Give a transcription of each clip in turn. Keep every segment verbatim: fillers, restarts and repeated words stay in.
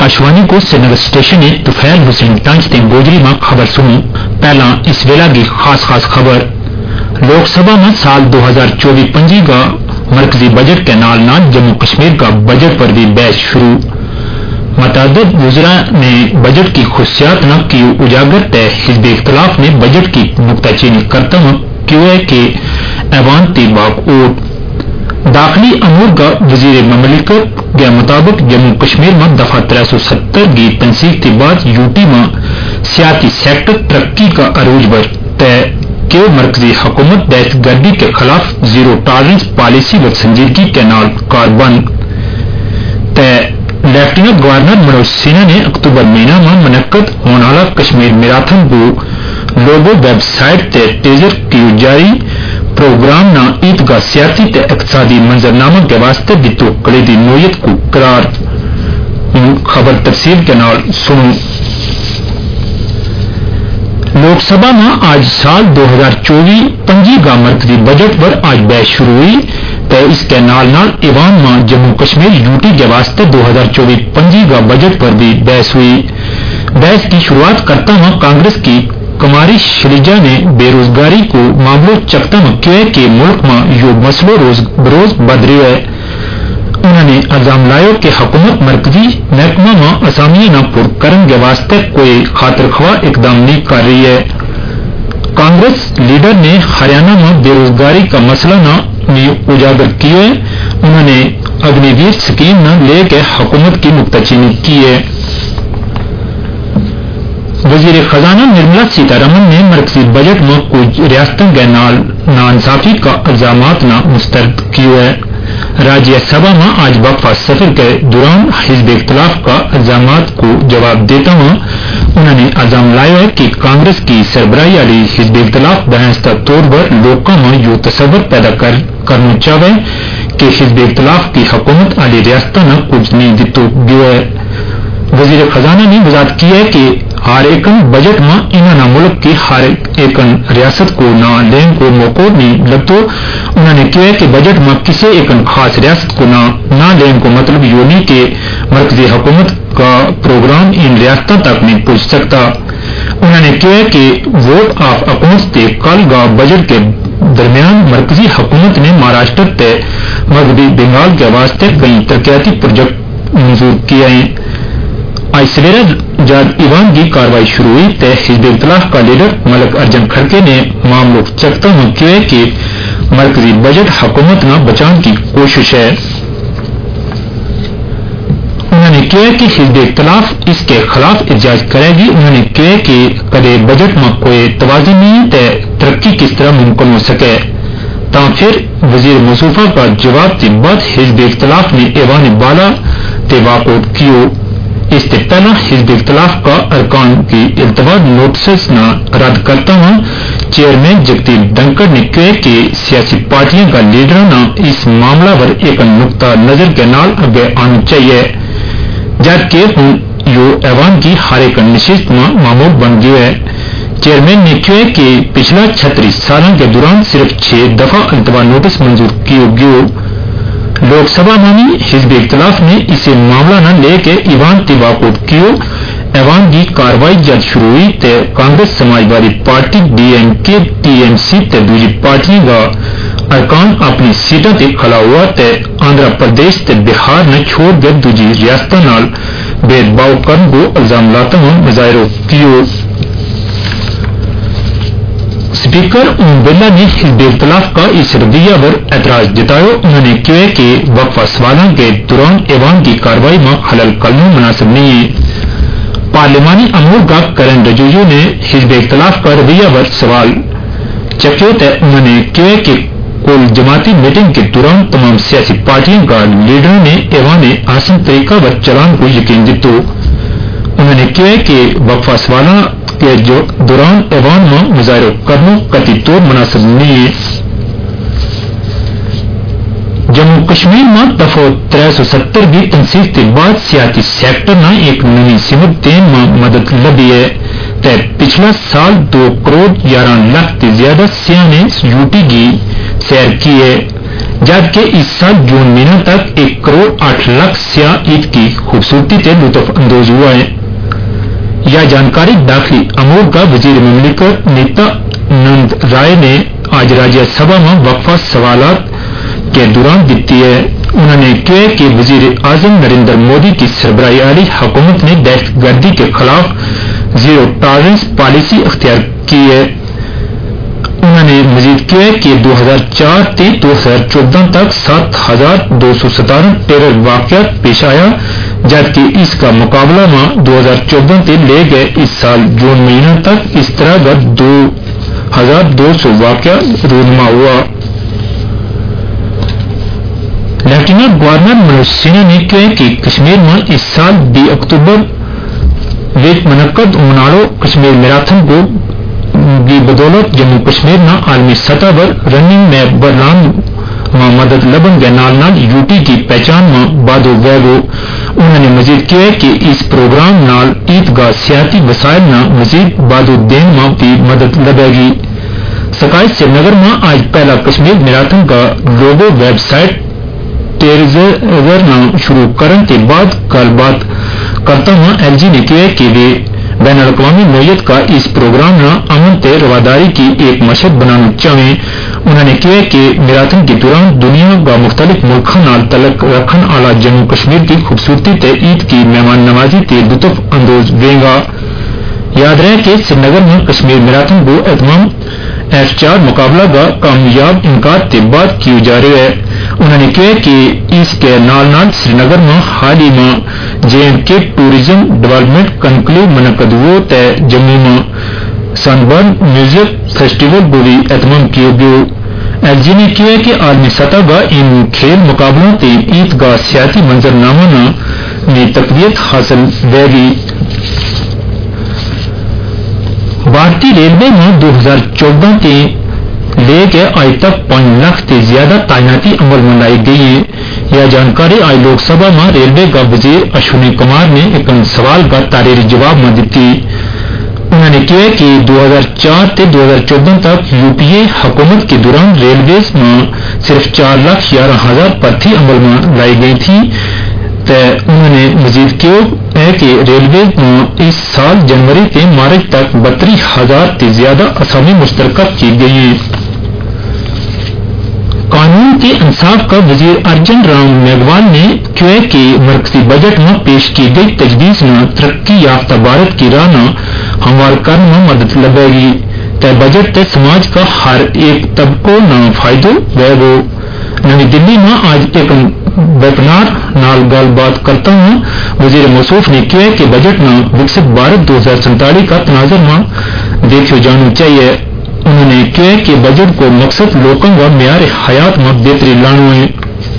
आकाशवाणी को श्रीनगर स्टेशन ने तुफैल हुसैन टंच ते गोजरी में खबर सुनो। पहला इस वेला की खास खास खबर। लोकसभा में साल दो हजार चौबीस पंजी का मरकजी बजट के नाल नाल जम्मू कश्मीर का बजट पर भी बहस शुरू। मतअद्दिद वुज़रा ने बजट की खुशियात न की उजागर तय हिज़्ब इख्तिलाफ ने बजट की नुक्ताचीनी करता हुआ क्यूए के ऐवान ती बाकओट। दाखिली अमूर का वजीर ममलिकत के मुताबिक जम्मू कश्मीर में दफा त्रै सौ सत्तर की तनसीब के बाद यूटी में सियासी सेक्टर तरक्की का अरूज पर तय के मरकजी हुकूमत दहशतगर्दी के खिलाफ जीरो टॉलरेंस पॉलिसी व संजीदगी के नाल कारबंद तय। लेफ्टिनेंट गवर्नर मनोज सिन्हा ने अक्टूबर महीना में मुनक्कद होने वाला कश्मीर मैराथन को लोगो वेबसाइट ते टीजर की जारी प्रोग्राम ना ईदगाह सियासी ते इक्तिसादी मंजरनामा के वास्ते बितो कलीदी नोयत को करार। खबर तफसील के नाल सुनो। लोकसभा में आज साल दो हजार चौबीस पंजी का मरकजी बजट पर आज बहस शुरू हुई तो इसके नाल नाल ईवान में जम्मू कश्मीर यूटी के वास्ते दो हजार चौबीस पंजी का बजट पर भी बहस हुई। बहस की शुरुआत करता हुआ कांग्रेस की कुमारी शैलजा ने बेरोजगारी को मामलों चकता में किया कि मुल्क में यो मसलो रोज बरोज बढ़ रही है। उन्होंने इल्जाम लाया कि हुकूमत मरकजी महकमा में असामियां न पुर करने के वास्ते कोई खातिरख्वाह इकदाम नहीं कर रही है। कांग्रेस लीडर ने हरियाणा में बेरोजगारी का मसला न में उजागर किए। उन्होंने अग्निवीर स्कीम न लेकर हुकूमत की नुक्ताचीनी की है। वजीर खजाना निर्मला सीतारमन ने मरकजी बजट में कुछ रियासतों के नाल नाइंसाफी का इल्जामात न मुस्तरद किए है। राज्यसभा में आज वक्फा सफर के दौरान हिज़्ब इख्तिलाफ का इल्जामात को जवाब देता हुआ उन्होंने इल्जाम लाया है कि कांग्रेस की सरबराही वाली हिज़्ब इख्तिलाफ बहसता तौर पर लोगों में यो तस्वर पैदा कर, करना चाहे कि हिज़्ब इख्तिलाफ की हुकूमत वाली रियासतों ने कुछ नहीं दितो गयो है। वजीर खजाना ने वजाहत की है कि हर एक बजट में इन्होंने मुल्क की हर एक रियासत को न लेने को मौका नहीं लगता। उन्होंने कहा कि बजट में किसी एक खास रियासत को न न लेने को मतलब यो नहीं कि मरकजी हुकूमत का प्रोग्राम इन रियासतों तक नहीं पहुंच सकता। उन्होंने कहा कि वोट ऑफ अकाउंट्स के कल का बजट के दरमियान मरकजी हुकूमत ने महाराष्ट्र ते मगरबी बंगाल के वास्ते कई तरक्याती प्रोजेक्ट मंजूर किए हैं। आज सवेरे जब ईवान की कार्रवाई शुरू हुई तो हिज़्ब इख्तिलाफ का लीडर मलिक अर्जुन खड़गे ने मामलों चकता हुआ किया कि मरकजी बजट हुकूमत न बचाने की कोशिश है। उन्होंने कहा कि हिज़्ब इख्तिलाफ इसके खिलाफ एहतजाज करेगी। उन्होंने कहा कि कदे बजट में कोई तवाज़ुन नहीं तो तरक्की किस तरह मुमकिन हो सके। ता फिर वजीर मौसूफा का जवाब के बाद हिज़्ब इख्तिलाफ ने ईवान बाला ते वाकआउट किया। इससे पहला हिज़्ब इख्तिलाफ का अरकान की इल्तवा नोटिस न रद्द करता हुआ चेयरमैन जगदीप धनखड़ ने कहा कि सियासी पार्टियों का लीडर न इस मामला पर एक नुक्ता नजर के नाल आगे आना चाहिए जबकि हुन यो ऐवान की हर एक नशिस्त में मामूल बन गया है। चेयरमैन ने कहा कि पिछला छत्तीस सालों के दौरान सिर्फ छह दफा इल्तवा नोटिस मंजूर किया गया। लोकसभा में भी हिज़्ब इख्तिलाफ ने इसे मामला न लेके ईवान ते वाकआउट कियो। ऐवान की कार्रवाई जब शुरू हुई तो कांग्रेस समाजवादी पार्टी डीएमके टीएमसी ते दूसरी पार्टियों का अरकान अपनी सीटों ते खड़ा हुआ तो आंध्र प्रदेश ते बिहार ने छोड़ कर दूसरी रियासतों नाल भेदभाव करने को इल्जाम लाता हुआ मुजाहिरा कियो। स्पीकर ओम बिरला ने हिज़्ब इख्तिलाफ का इस रवैया पर एतराज जताया। उन्होंने कहा कि वक्फा सवालों के दौरान ईवान की कार्रवाई में खलल करना मुनासिब नहीं है। पार्लिमानी अमूर का करण रिजिजू ने हिज़्ब इख्तिलाफ का रवैया पर सवाल चके तो उन्होंने कहा कि कुल जमाती मीटिंग के दौरान तमाम सियासी पार्टियों का लीडरों ने ईवान आसान तरीका पर चलाने को यकीन दितो। उन्होंने कहा कि वक्फा सवालों के जो दौरान ऐवान में मुजाहिरा करना कतई तौर मुनासिब नहीं है। जम्मू कश्मीर में दफा त्रै सौ सत्तर की तनसीब के बाद सियासी सेक्टर ने एक नई सिमत देने में मदद लभी है तो पिछला साल दो करोड़ ग्यारह लाख से ज्यादा सियाह ने यूटी की सैर की है جبکہ اس سال جون مہینہ تک ایک کروڑ آٹھ لاکھ سیاح عید کی خوبصورتی سے لطف اندوز ہوا ہے. یہ جانکاری داخلی امور کا وزیر مملکت نیتا نند رائے نے آج راجیہ سبھا میں وقفہ سوالات کے دوران دیتی ہے. انہوں نے کہا کہ وزیر اعظم نریندر مودی کی سربراہی والی حکومت نے دہشت گردی کے خلاف زیرو ٹالرنس پالیسی اختیار کی ہے. انہوں نے مزید کیا کہ دو ہزار چار سے دو ہزار چودہ تک سات ہزار دو سو ستارہ ٹیرر واقعات پیش آیا، جبکہ اس کا مقابلہ میں دو ہزار چودہ سے لے گئے اس سال جون مہینہ تک اس طرح کا دو ہزار دو سو واقعہ رونما ہوا. لیفٹیننٹ گورنر منوج سنہا نے کہا کہ کشمیر میں اس سال بھی اکتوبر وچ منعقد منالو کشمیر میراتھن کو کی بدولت جموں کشمیر نہ عالمی سطح پر رننگ میں برلام میں مدد لبن کے نال نال یو ٹی کی پہچان میں بادو ویگو. انہوں نے مزید کیا کہ اس پروگرام نال عیدگاہ سیاحتی وسائل نہ مزید بادو دین میں بھی مدد لگے گی. سکائی سری نگر میں آج پہلا کشمیر میراتھن کا لوگو ویب سائٹ ٹیریزر نہ شروع کرنے کے بعد گل بات کرتا ہوں ایل جی نے کیا کہ وہ بین الاقوامی نوعیت کا اس پروگرام نہ امن تے رواداری کی ایک مشہد بنانا چاہیں. انہوں نے کہا کہ میراتھن کے دوران دنیا کا مختلف ملکوں نال تعلق رکھن والا جموں کشمیر کی خوبصورتی تے عید کی مہمان نوازی تے لطف اندوز ہوئے گا. یاد رہے کہ سری نگر میں کشمیر میراتھن کو اہتمام ایف چار مقابلہ کا کامیاب انعقاد کے بعد کیے جا رہے ہیں. انہوں نے کہا کہ اس کے نال نال سری نگر میں حال ہی میں J and K tourism development conclave منعقد ہوا تے جموں میں سنبرن میوزک فیسٹیول کو بھی اہتمام کیا گیا. ایل جی نے کیا کہ عالمی سطح کا ان کھیل مقابلوں تے عیدگاہ سیاحتی منظرنامہ میں تقویت حاصل ہوئے گی. بھارتی ریلوے میں دو ہزار چودہ کے لے کے آج تک پانچ لاکھ سے زیادہ تعیناتی عمل میں لائی گئی ہے. یہ جانکاری آج لوک سبھا میں ریلوے کا وزیر اشونی کمار نے ایک سوال کا تحریری جواب میں دیتی. انہوں نے کہا کہ دو ہزار چار سے دو ہزار چودہ تک یو پی اے حکومت کے دوران ریلویز میں صرف چار لاکھ گیارہ ہزار پرتھی عمل میں لائی گئی تھی. انہوں نے مزید کیا ہے کہ ریلوے میں اس سال جنوری سے مارچ تک بتیس ہزار سے زیادہ اسامی مشترکہ کی گئی ہیں. قانون کے انصاف کا وزیر ارجن رام میگھوال نے کہا کہ مرکزی بجٹ میں پیش کی گئی تجویز نہ ترقی یافتہ بھارت کی راہ نہ ہموار کرنے میں مدد لگے گی. تے بجٹ تے سماج کا ہر ایک طبقوں نہ فائدہ ہوئے گا. نئی دلی میں آج ایک ویبنار نال گل بات کرتا ہوں وزیر موصوف نے کہا کہ بجٹ نہ وکست بھارت دو ہزار سینتالیس کا تناظر میں دیکھا جانا چاہیے. انہوں نے کہا کہ بجٹ کو مقصد لوگوں کا معیار حیات میں بہتری لانا ہے.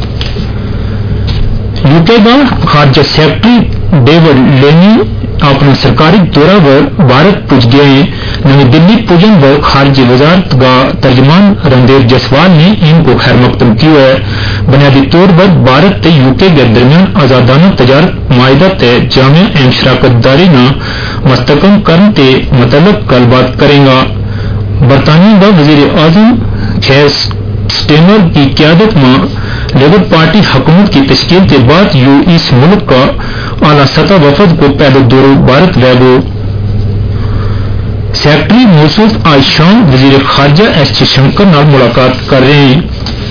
یو کے کا خارجہ سیکرٹری ڈیوڈ لینی اپنا سرکاری دورہ پر بھارت پہنچ گئے ہیں. نئی دلی پہنچنے پر خارجہ وزارت کا ترجمان رندیر جسوال نے ان کو خیر مقدم کیا ہے. بنیادی طور پر بھارت تے یو کے کے درمیان آزادانہ تجارت معاہدہ تے جامع اہم شراکت داری نہ مستحکم کرنے کے متعلق گل بات کرے گا. برطانیہ کا وزیر اعظم کیئر سٹارمر کی قیادت میں لیبر پارٹی حکومت کی تشکیل کے بعد یو اس ملک کا اعلی سطح وفد کو پہلے دورہ بھارت لے گو. سیکرٹری موصوف آج شام وزیر خارجہ ایس جے شنکر نال ملاقات کر رہے ہیں.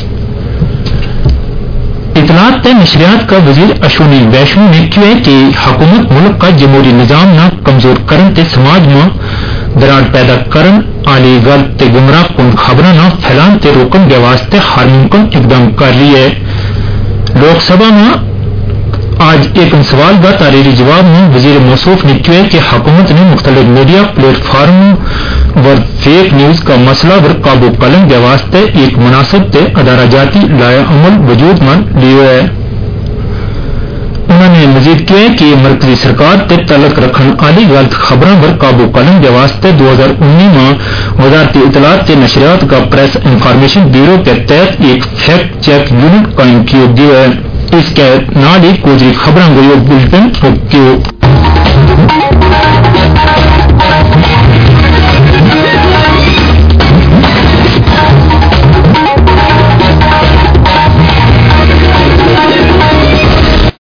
اطلاعات تے نشریات کا وزیر اشونی ویشنو نے کہا کہ حکومت ملک کا جمہوری نظام نہ کمزور کرن تے سماج میں دراڑ پیدا کرن آلی غلط تے گمراہ کن خبراں نہ پھیلان تے روکن کے واسطے ہر ممکن اقدام کر رہی ہے. لوک سبھا میں آج ایک سوال کا تحریری جواب میں وزیر موصوف نے کہا کہ حکومت نے مختلف میڈیا پلیٹ فارموں پر فیک نیوز کا مسئلہ پر قابو کرنے کے واسطے ایک مناسب تے ادارہ جاتی لایا عمل وجود میں لیا ہے. انہوں نے مزید کیا کہ مرکزی سرکار تے تعلق رکھنے والی غلط خبروں پر قابو کرنے کے واسطے دو ہزار انیس میں وزارت اطلاعات تے نشریات کا پریس انفارمیشن بیورو کے تحت ایک فیکٹ چیک یونٹ قائم کیا گیا ہے. اس کے نال ہی کوئی خبروں کو بلٹن